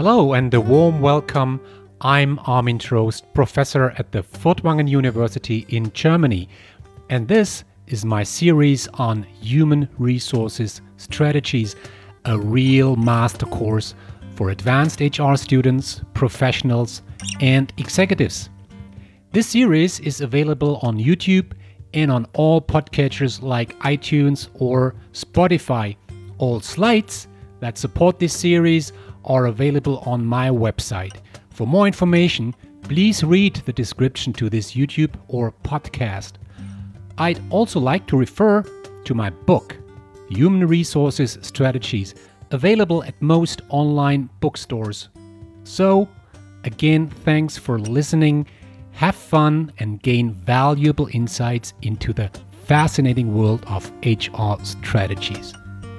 Hello and a warm welcome. I'm Armin Trost, professor at the Furtwangen University in Germany, and this is my series on human resources strategies, a real master course for advanced HR students, professionals, and executives. This series is available on YouTube and on all podcatchers like iTunes or Spotify. All slides that support this series are available on my website. For more information, please read the description to this YouTube or podcast. I'd also like to refer to my book, Human Resources Strategies, available at most online bookstores. So, again, thanks for listening. Have fun and gain valuable insights into the fascinating world of HR strategies.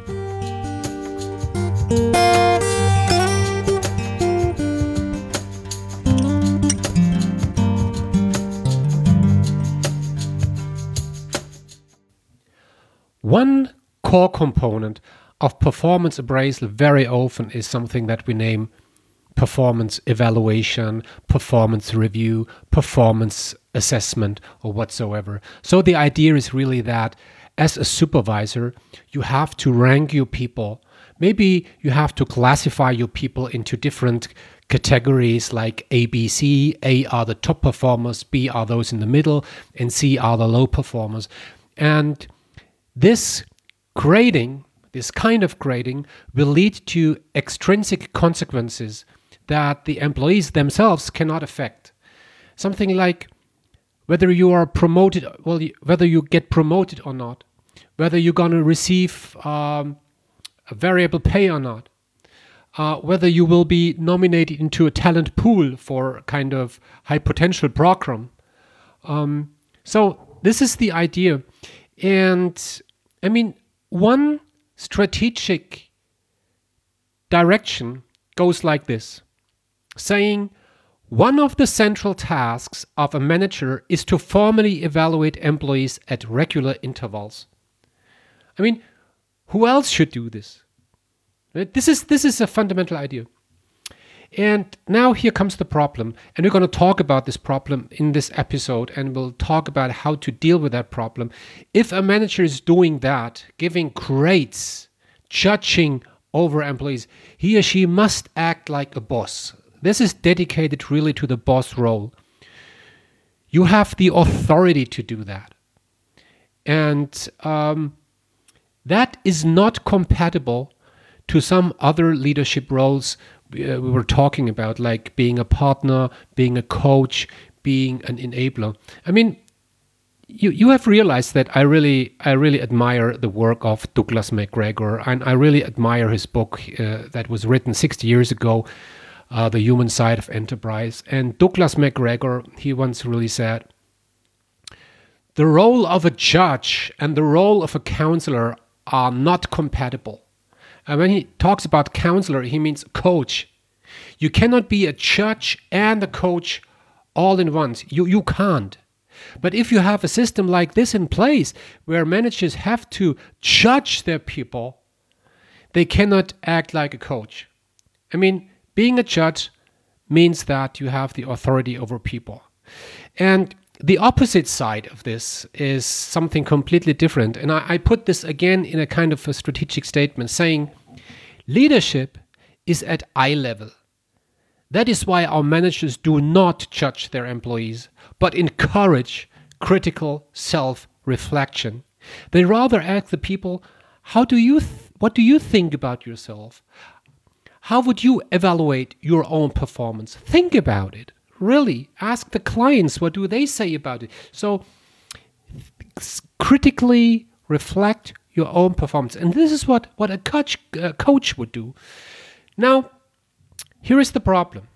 One core component of performance appraisal very often is something that we name performance evaluation, performance review, performance assessment, or whatsoever. So the idea is really that as a supervisor, you have to rank your people. Maybe you have to classify your people into different categories like A, B, C. A are the top performers, B are those in the middle, and C are the low performers. And this grading, this kind of grading, will lead to extrinsic consequences that the employees themselves cannot affect. Something like whether you are promoted, whether you get promoted or not, whether you're going to receive a variable pay or not, whether you will be nominated into a talent pool for a kind of high potential program. So this is the idea. And I mean, one strategic direction goes like this, saying one of the central tasks of a manager is to formally evaluate employees at regular intervals. I mean, who else should do this? Right? This is a fundamental idea. And now here comes the problem, and we're going to talk about this problem in this episode, and we'll talk about how to deal with that problem. If a manager is doing that, giving grades, judging over employees, he or she must act like a boss. This is dedicated really to the boss role. You have the authority to do that. And that is not compatible to some other leadership roles we were talking about, like being a partner, being a coach, being an enabler. I mean, you have realized that I really admire the work of Douglas McGregor, and I really admire his book that was written 60 years ago, The Human Side of Enterprise. And Douglas McGregor, he once really said, the role of a judge and the role of a counselor are not compatible. And when he talks about counselor, he means coach. You cannot be a judge and a coach all in once. You can't. But if you have a system like this in place, where managers have to judge their people, they cannot act like a coach. I mean, being a judge means that you have the authority over people. And the opposite side of this is something completely different. And I put this again in a kind of a strategic statement saying, leadership is at eye level. That is why our managers do not judge their employees, but encourage critical self-reflection. They rather ask the people, what do you think about yourself? How would you evaluate your own performance? Think about it. Really, ask the clients, what do they say about it? So critically reflect your own performance. And this is what a coach would do. Now, here is the problem.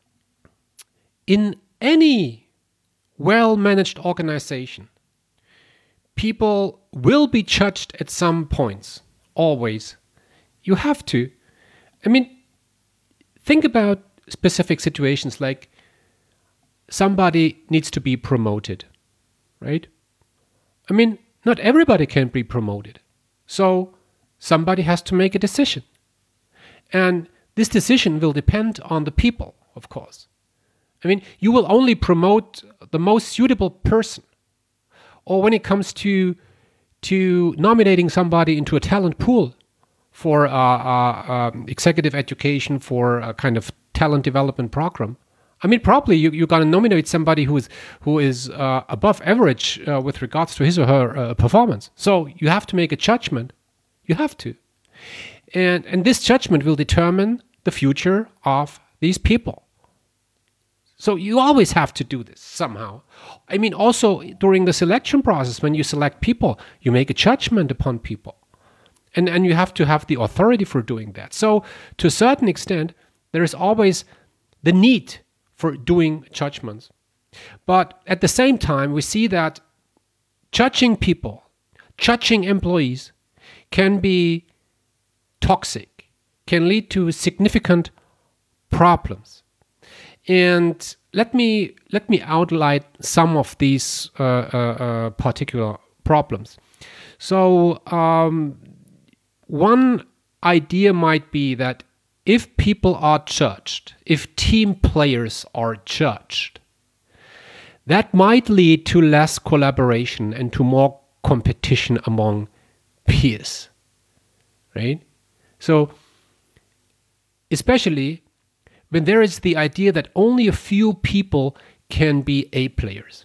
In any well-managed organization, people will be judged at some points, always. You have to. I mean, think about specific situations like somebody needs to be promoted, right? I mean, not everybody can be promoted. So somebody has to make a decision. And this decision will depend on the people, of course. I mean, you will only promote the most suitable person. Or when it comes to nominating somebody into a talent pool for executive education, for a kind of talent development program, I mean, probably you're going to nominate somebody who is above average with regards to his or her performance. So you have to make a judgment. You have to. And this judgment will determine the future of these people. So you always have to do this somehow. I mean, also during the selection process, when you select people, you make a judgment upon people. And you have to have the authority for doing that. So to a certain extent, there is always the need for doing judgments. But at the same time, we see that judging people, judging employees can be toxic, can lead to significant problems. And let me outline some of these particular problems. So one idea might be that if people are judged, if team players are judged, that might lead to less collaboration and to more competition among peers, right? So, especially when there is the idea that only a few people can be A players.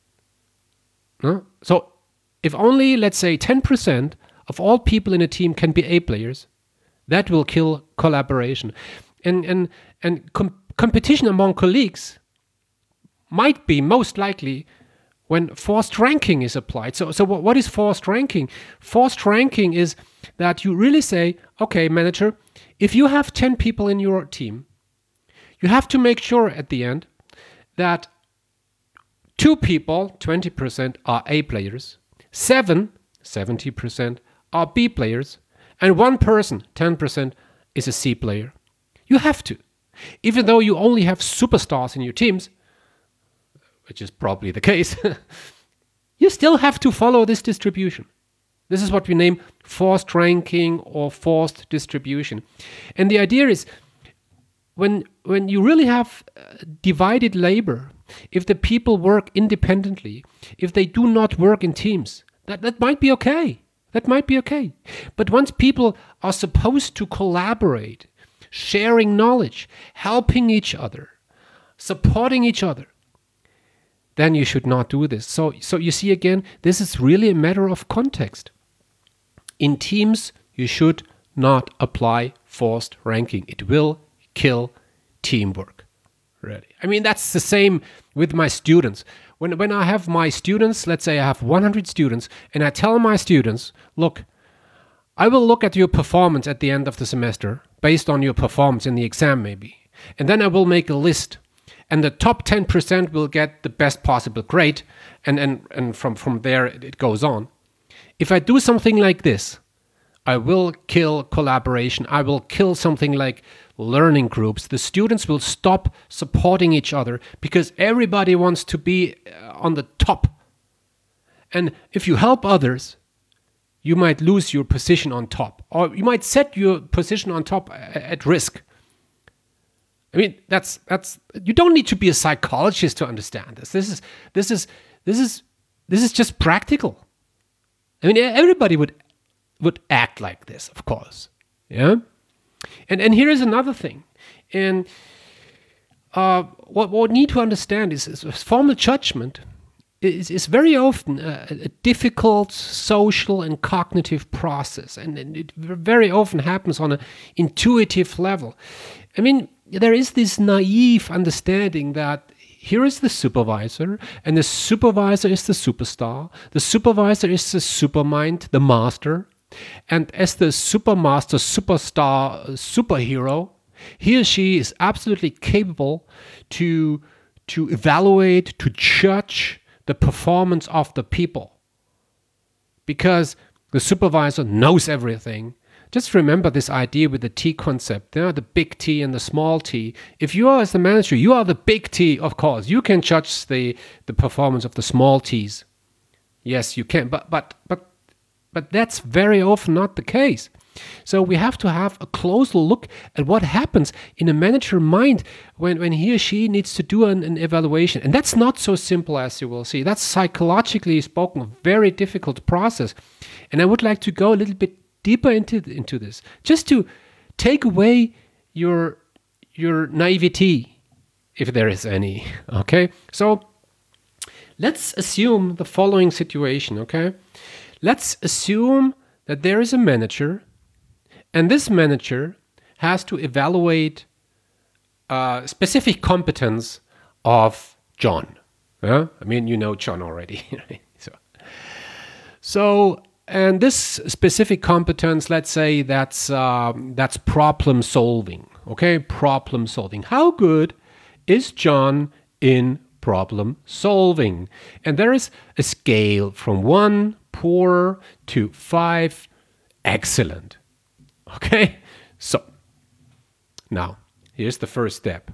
So, if only, let's say, 10% of all people in a team can be A players, that will kill collaboration. And competition among colleagues might be most likely when forced ranking is applied. So what is forced ranking? Forced ranking is that you really say, okay, manager, if you have 10 people in your team, you have to make sure at the end that 2 people, 20%, are A players, 70% are B players, and 1 person, 10%, is a C player. You have to. Even though you only have superstars in your teams, which is probably the case, you still have to follow this distribution. This is what we name forced ranking or forced distribution. And the idea is, when you really have divided labor, if the people work independently, if they do not work in teams, that might be okay. That might be okay. But once people are supposed to collaborate, sharing knowledge, helping each other, supporting each other, then you should not do this. So you see again, this is really a matter of context. In teams, you should not apply forced ranking. It will kill teamwork. Really. I mean, that's the same with my students. When I have my students, let's say I have 100 students, and I tell my students, look, I will look at your performance at the end of the semester, based on your performance in the exam maybe. And then I will make a list. And the top 10% will get the best possible grade, and from there it goes on. If I do something like this, I will kill collaboration. I will kill something like learning groups. The students will stop supporting each other because everybody wants to be on the top. And if you help others, you might lose your position on top, or you might set your position on top at risk. I mean, that's you don't need to be a psychologist to understand this. This is just practical. I mean, everybody would act like this, of course. Yeah. And here is another thing. And what we need to understand is formal judgment is very often a difficult social and cognitive process, and it very often happens on an intuitive level. I mean, there is this naive understanding that here is the supervisor, and the supervisor is the superstar. The supervisor is the supermind, the master. And as the supermaster, superstar, superhero, he or she is absolutely capable to evaluate, to judge the performance of the people. Because the supervisor knows everything. Just remember this idea with the T concept, the big T and the small t. If you are as the manager, you are the big T, of course. You can judge the performance of the small t's. Yes, you can, but that's very often not the case. So we have to have a close look at what happens in a manager mind when he or she needs to do an evaluation. And that's not so simple, as you will see. That's psychologically spoken a very difficult process. And I would like to go a little bit deeper into this, just to take away your naivety, if there is any. Okay, so let's assume the following situation. Okay, let's assume that there is a manager, and this manager has to evaluate specific competence of John. I mean, you know John already. Right? So, and this specific competence, let's say that's problem solving. Okay, problem solving. How good is John in problem solving? And there is a scale from 1, poor, to 5, excellent. Okay, so now here's the first step.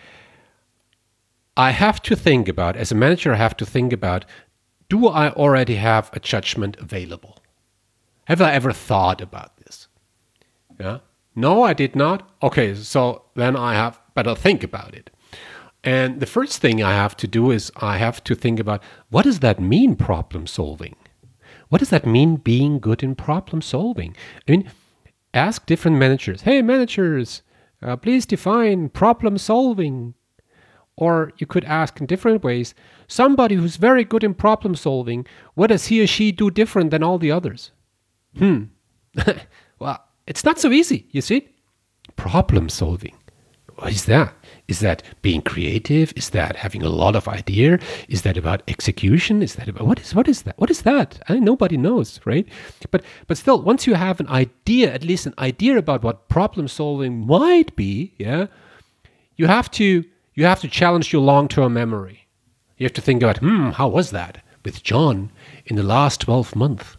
I have to think about, as a manager, I have to think about, do I already have a judgment available? Have I ever thought about this? Yeah. No, I did not. Okay, so then I have better think about it. And the first thing I have to do is I have to think about, what does that mean, problem solving? What does that mean, being good in problem solving? I mean, ask different managers. Hey, managers, please define problem solving. Or you could ask in different ways, somebody who's very good in problem solving, what does he or she do different than all the others? Well, it's not so easy, you see? Problem solving. What is that? Is that being creative? Is that having a lot of idea? Is that about execution? Is that about what is that? What is that? Nobody knows, right? But still, once you have an idea, at least an idea about what problem solving might be, yeah, you have to challenge your long-term memory. You have to think about, how was that with John in the last 12 months?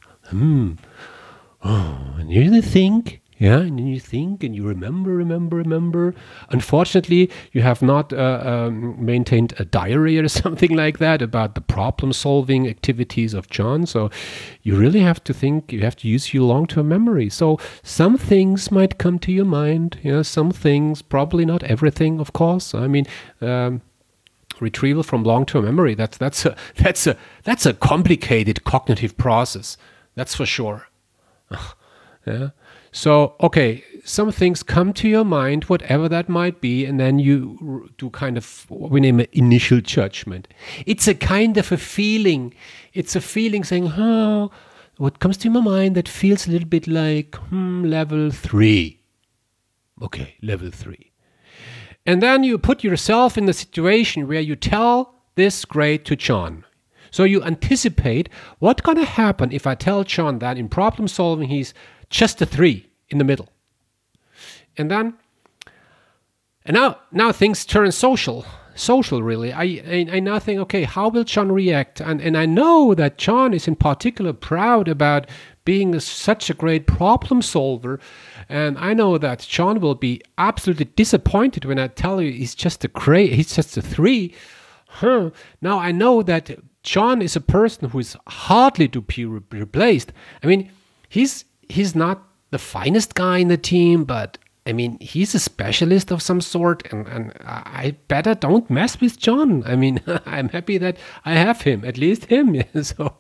And you think, yeah, and you think and you remember. Unfortunately, you have not maintained a diary or something like that about the problem-solving activities of John. So you really have to think, you have to use your long-term memory. So some things might come to your mind, some things, probably not everything, of course. I mean, retrieval from long-term memory, that's a complicated cognitive process. That's for sure. Yeah. So, okay, some things come to your mind, whatever that might be, and then you do kind of what we name an initial judgment. It's a kind of a feeling. It's a feeling saying, what comes to my mind that feels a little bit like level 3. Okay, level 3. And then you put yourself in the situation where you tell this grade to John. So you anticipate what's going to happen if I tell John that in problem solving he's just a 3 in the middle. And now things turn social really. I now think, okay, how will John react? And I know that John is in particular proud about being such a great problem solver. And I know that John will be absolutely disappointed when I tell you he's just a 3. Now I know that John is a person who is hardly to be replaced. I mean, he's not the finest guy in the team, but I mean, he's a specialist of some sort, and I better don't mess with John. I mean, I'm happy that I have him, at least him. So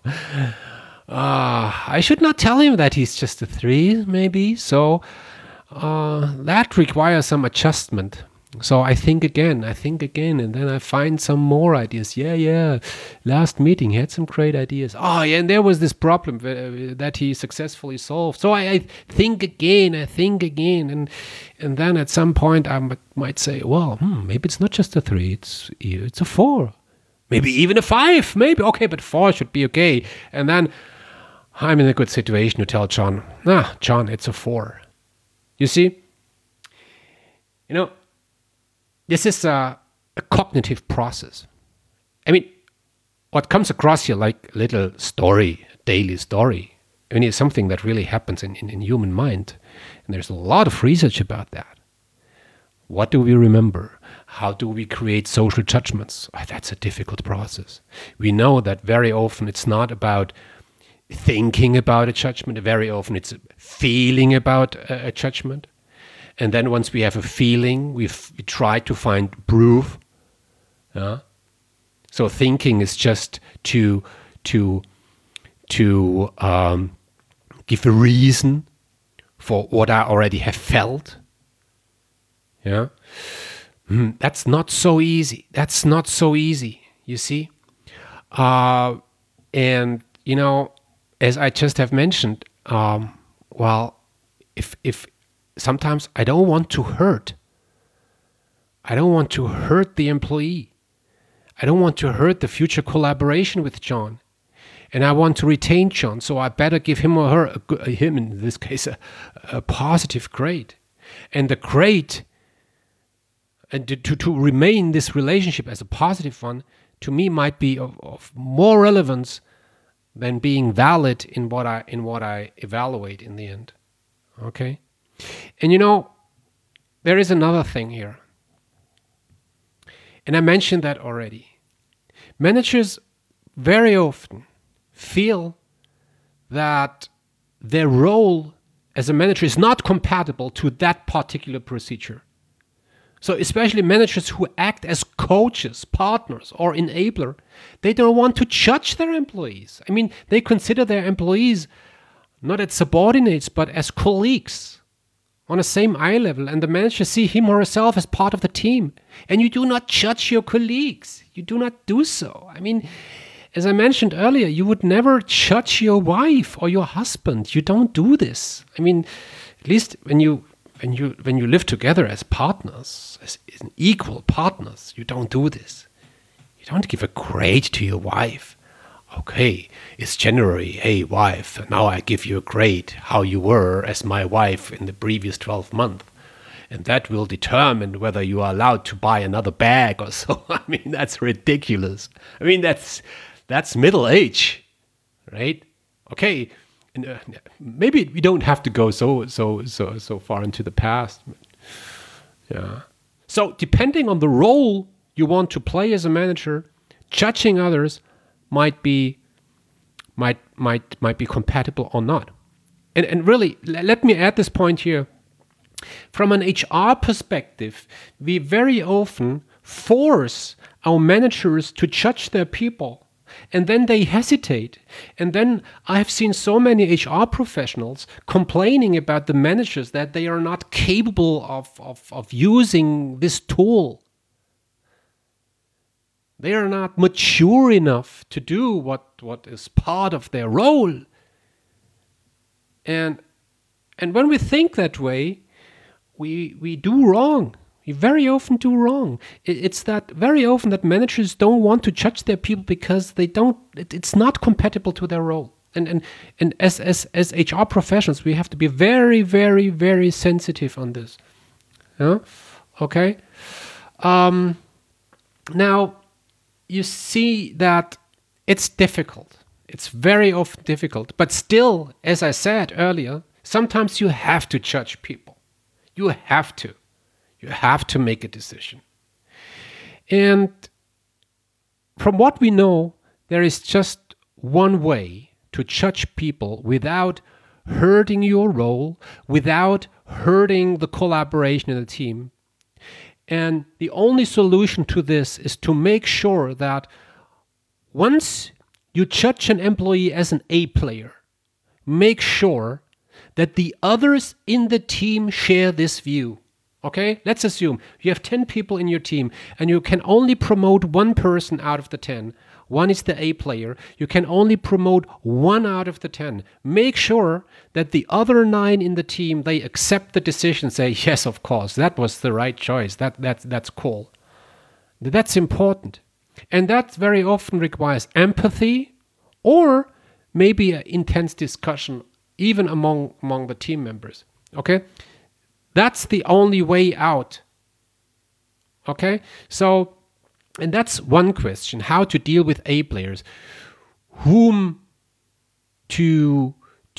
I should not tell him that he's just a 3, maybe. So that requires some adjustment. So I think again, and then I find some more ideas. Yeah. Last meeting, he had some great ideas. Oh, yeah, and there was this problem that he successfully solved. So I think again, and then at some point I might say, well, maybe it's not just a 3, it's a 4. Maybe even a 5, maybe. Okay, but 4 should be okay. And then I'm in a good situation to tell John, John, it's a 4. You see? This is a cognitive process. I mean, what comes across you like a little story, a daily story, I mean, it's something that really happens in human mind. And there's a lot of research about that. What do we remember? How do we create social judgments? That's a difficult process. We know that very often it's not about thinking about a judgment. Very often it's feeling about a judgment. And then once we have a feeling, we try to find proof. So thinking is just to give a reason for what I already have felt. Yeah, that's not so easy. That's not so easy. You see, and as I just have mentioned, well, if sometimes I don't want to hurt. I don't want to hurt the employee. I don't want to hurt the future collaboration with John. And I want to retain John, so I better give him or her, him in this case, a positive grade. And the grade, and to remain this relationship as a positive one, to me might be of more relevance than being valid in what I evaluate in the end. Okay? And there is another thing here. And I mentioned that already. Managers very often feel that their role as a manager is not compatible to that particular procedure. So especially managers who act as coaches, partners, or enabler, they don't want to judge their employees. I mean, they consider their employees not as subordinates, but as colleagues on the same eye level, and the manager see him or herself as part of the team. And you do not judge your colleagues. You do not do so. I mean, as I mentioned earlier, you would never judge your wife or your husband. You don't do this. I mean, at least when you live together as partners, as equal partners, you don't do this. You don't give a grade to your wife. Okay, it's January. Hey, wife, now I give you a grade how you were as my wife in the previous 12 months. And that will determine whether you are allowed to buy another bag or so. I mean, that's ridiculous. I mean, that's middle age, right? Okay, and, maybe we don't have to go so far into the past. Yeah. So depending on the role you want to play as a manager, judging others might be compatible or not. And really, let me add this point here. From an HR perspective, we very often force our managers to judge their people, and then they hesitate. And then I have seen so many HR professionals complaining about the managers that they are not capable of using this tool. They are not mature enough to do what is part of their role. And when we think that way, we do wrong. We very often do wrong. It's that very often that managers don't want to judge their people because it's not compatible to their role. And as HR professionals, we have to be very, very, very sensitive on this. Yeah? Okay? Now, you see that it's difficult. It's very often difficult. But still, as I said earlier, sometimes you have to judge people. You have to. You have to make a decision. And from what we know, there is just one way to judge people without hurting your role, without hurting the collaboration in the team. And the only solution to this is to make sure that once you judge an employee as an A player, make sure that the others in the team share this view. Okay? Let's assume you have 10 people in your team and you can only promote one person out of the 10. One is the A player. You can only promote one out of the 10. Make sure that the other 9 in the team, they accept the decision, say, yes, of course, that was the right choice. That's cool. That's important. And that very often requires empathy or maybe an intense discussion even among the team members. Okay? That's the only way out. Okay? So, and that's one question, how to deal with A players. Whom to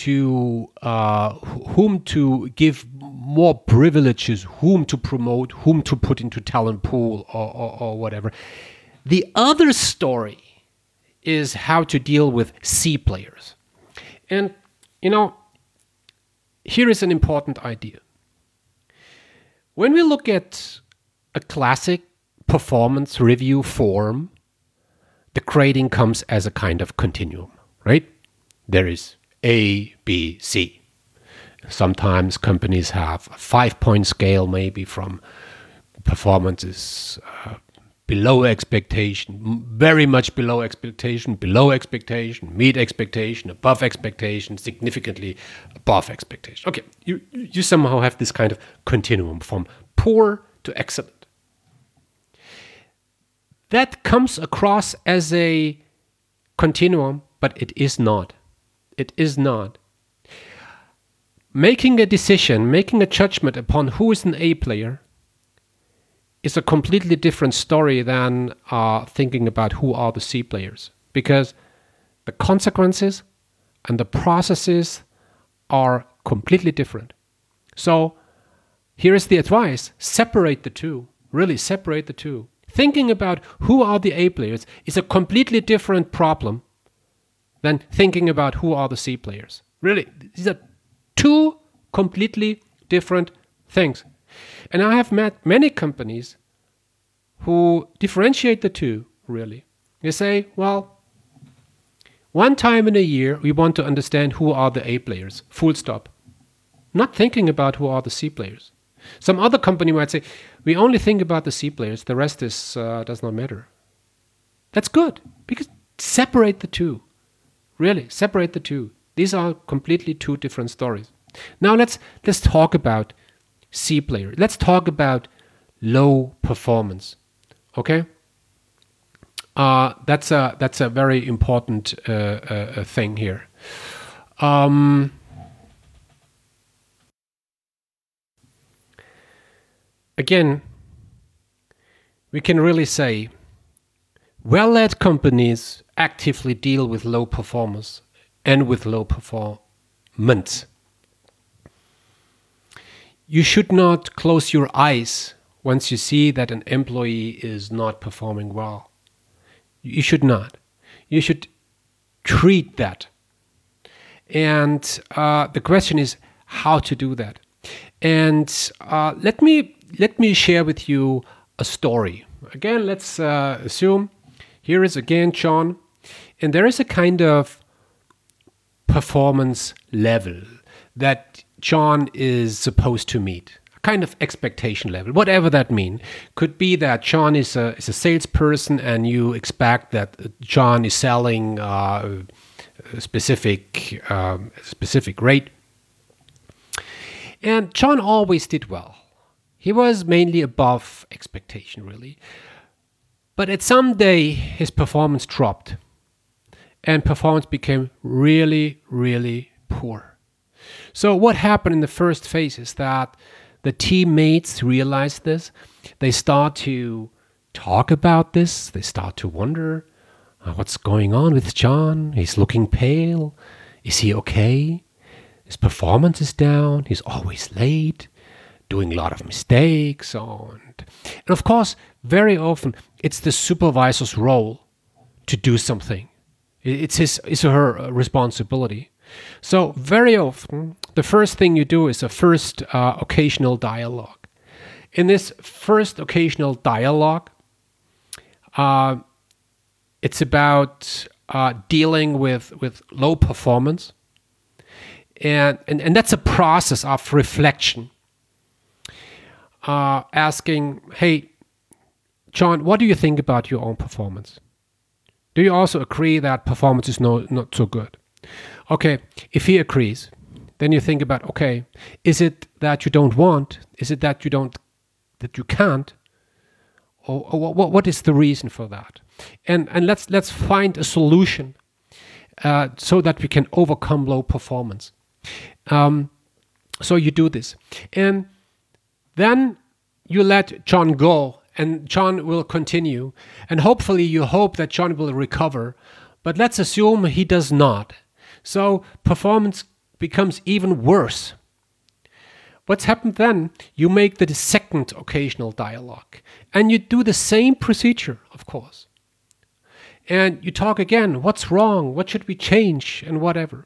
give more privileges, whom to promote, whom to put into talent pool or whatever. The other story is how to deal with C players. And, you know, here is an important idea. When we look at a classic performance review form, the grading comes as a kind of continuum, right? There is A, B, C. Sometimes companies have a 5-point scale, maybe from performances below expectation, very much below expectation, meet expectation, above expectation, significantly above expectation. Okay, you somehow have this kind of continuum from poor to excellent. That comes across as a continuum, but it is not. It is not. Making a decision, making a judgment upon who is an A player is a completely different story than thinking about who are the C players, because the consequences and the processes are completely different. So here is the advice: separate the two. Really separate the two. Thinking about who are the A players is a completely different problem than thinking about who are the C players. Really, these are two completely different things. And I have met many companies who differentiate the two, really. They say, well, one time in a year, we want to understand who are the A players, full stop. Not thinking about who are the C players. Some other company might say, we only think about the C players, the rest does not matter. That's good, because separate the two. Really, separate the two. These are completely two different stories. Now let's talk about C players. Let's talk about low performance. Okay, that's a very important thing here. Again, we can really say well-led companies actively deal with low performers and with low performance. You should not close your eyes once you see that an employee is not performing well. You should not. You should treat that. And the question is how to do that. And let me share with you a story. Again, let's assume here is again John, and there is a kind of performance level that John is supposed to meet, a kind of expectation level, whatever that means. Could be that John is a salesperson and you expect that John is selling a specific rate. And John always did well. He was mainly above expectation, really. But at some day, his performance dropped. And performance became really, really poor. So what happened in the first phase is that the teammates realize this. They start to talk about this. They start to wonder, what's going on with John? He's looking pale. Is he okay? His performance is down. He's always late, doing a lot of mistakes. And of course, very often, it's the supervisor's role to do something. It's his or her responsibility. So very often, the first thing you do is a first occasional dialogue. In this first occasional dialogue, it's about dealing with low performance. And that's a process of reflection. Asking, hey, John, what do you think about your own performance? Do you also agree that performance is not so good? Okay, if he agrees, then you think about, okay, is it that you don't want? Is it that you can't? Or what is the reason for that? And let's find a solution so that we can overcome low performance. So you do this, and then you let John go, and John will continue, and hopefully you hope that John will recover, but let's assume he does not. So performance becomes even worse. What's happened then? You make the second occasional dialogue, and you do the same procedure, of course. And you talk again, what's wrong? What should we change? And whatever.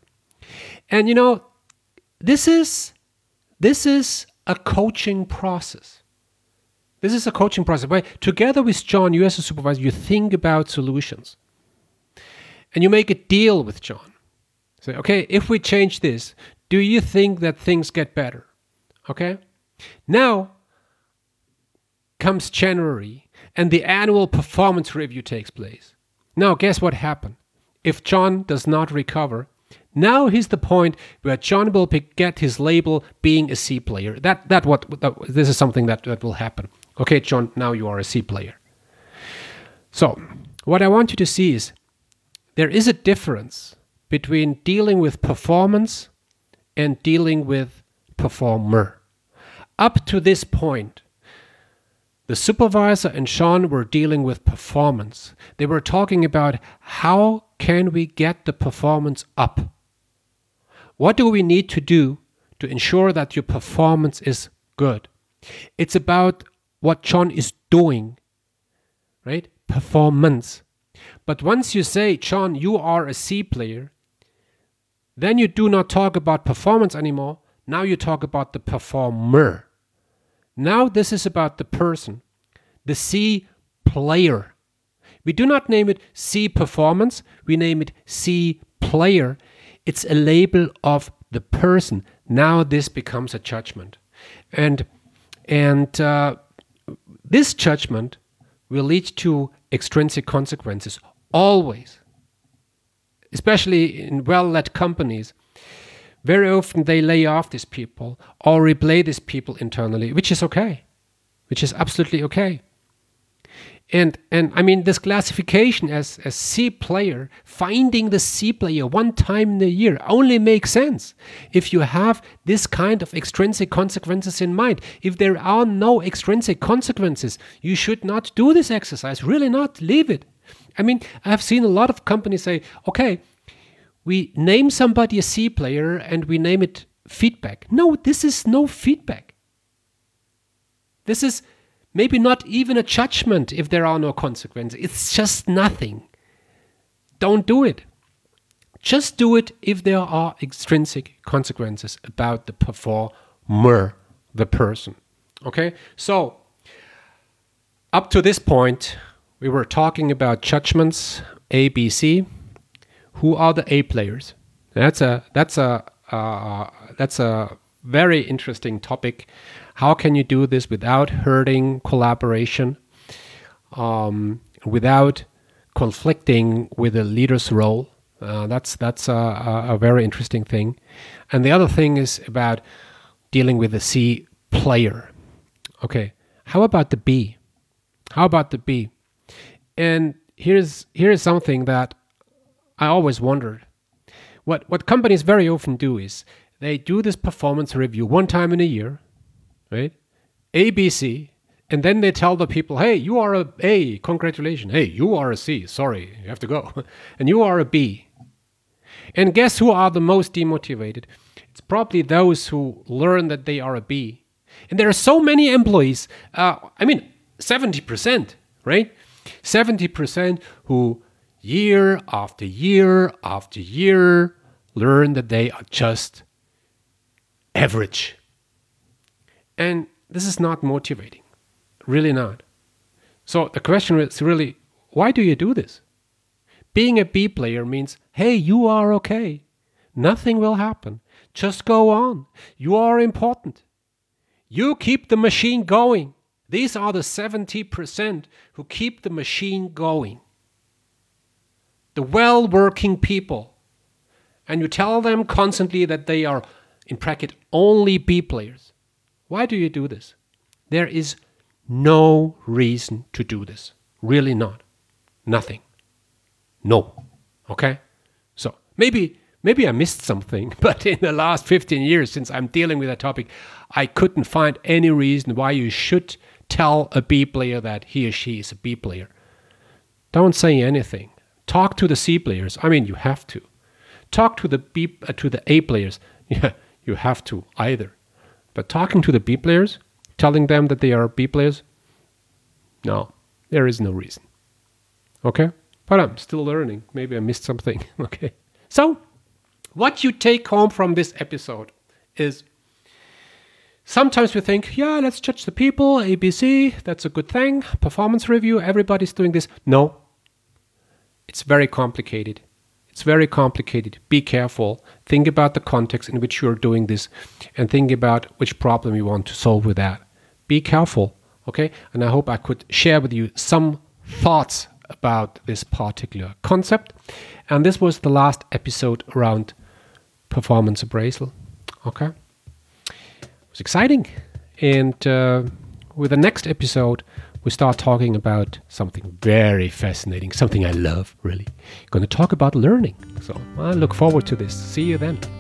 And this is a coaching process. This is a coaching process where together with John, you as a supervisor, you think about solutions. And you make a deal with John. Say, okay, if we change this, do you think that things get better? Okay? Now comes January and the annual performance review takes place. Now, guess what happened? If John does not recover, now he's the point where John will get his label being a C player. This is something that will happen. Okay, John, now you are a C player. So, what I want you to see is there is a difference between dealing with performance and dealing with performer. Up to this point, the supervisor and Sean were dealing with performance. They were talking about how can we get the performance up? What do we need to do to ensure that your performance is good? It's about what John is doing, right? Performance. But once you say, John, you are a C player, then you do not talk about performance anymore. Now you talk about the performer. Now this is about the person, the C player. We do not name it C performance, we name it C player. It's a label of the person. Now this becomes a judgment. And this judgment will lead to extrinsic consequences, always. Especially in well-led companies. Very often they lay off these people or replay these people internally, which is okay, which is absolutely okay. And I mean, this classification as a C player, finding the C player one time in a year only makes sense if you have this kind of extrinsic consequences in mind. If there are no extrinsic consequences, you should not do this exercise, really not, leave it. I mean, I've seen a lot of companies say, okay, we name somebody a C player and we name it feedback. No, this is no feedback. This is maybe not even a judgment if there are no consequences. It's just nothing. Don't do it. Just do it if there are extrinsic consequences about the performer, the person. Okay? So, up to this point, we were talking about judgments, A, B, C. Who are the A players? That's a very interesting topic. How can you do this without hurting collaboration, without conflicting with the leader's role? That's a very interesting thing. And the other thing is about dealing with the C player. Okay, how about the B? How about the B? And here's something that I always wondered. What companies very often do is they do this performance review one time in a year, right? A, B, C, and then they tell the people, hey, you are a A, congratulations. Hey, you are a C, sorry, you have to go. And you are a B. And guess who are the most demotivated? It's probably those who learn that they are a B. And there are so many employees, 70%, right? 70% who year after year after year learn that they are just average. And this is not motivating. Really not. So the question is really, why do you do this? Being a B player means, hey, you are okay. Nothing will happen. Just go on. You are important. You keep the machine going. These are the 70% who keep the machine going. The well-working people. And you tell them constantly that they are, in bracket, only B players. Why do you do this? There is no reason to do this. Really not. Nothing. No. Okay? So maybe I missed something, but in the last 15 years since I'm dealing with that topic, I couldn't find any reason why you should tell a B player that he or she is a B player. Don't say anything. Talk to the C players. I mean, you have to. Talk to the A players. Yeah, you have to either. But talking to the B players, telling them that they are B players, no, there is no reason. Okay? But I'm still learning. Maybe I missed something. Okay? So, What you take home from this episode is sometimes we think, yeah, let's judge the people, ABC, that's a good thing. Performance review, everybody's doing this. No, it's very complicated. It's very complicated. Be careful. Think about the context in which you're doing this and think about which problem you want to solve with that. Be careful, okay? And I hope I could share with you some thoughts about this particular concept. And this was the last episode around performance appraisal, okay? It was exciting. And with the next episode, we start talking about something very fascinating, something I love, really. Going to talk about learning. So I look forward to this. See you then.